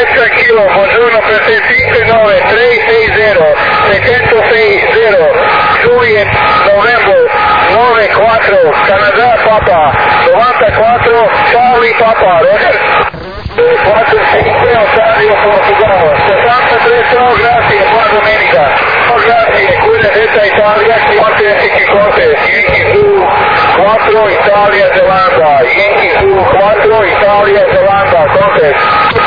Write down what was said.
Delta Kilo, buongiorno per te, 59360, 660, Juliet, November, 94, Canada Papa, 94, Charlie Papa, Roger, 45, Ontario, Portogallo, 63, ciao, grazie, buona domenica, ciao, grazie, quella Delta Italia, Corte, Yankee Zulu 4, Italia, Zelanda, Yankee Zulu 4, Italia, Zelanda, Conte.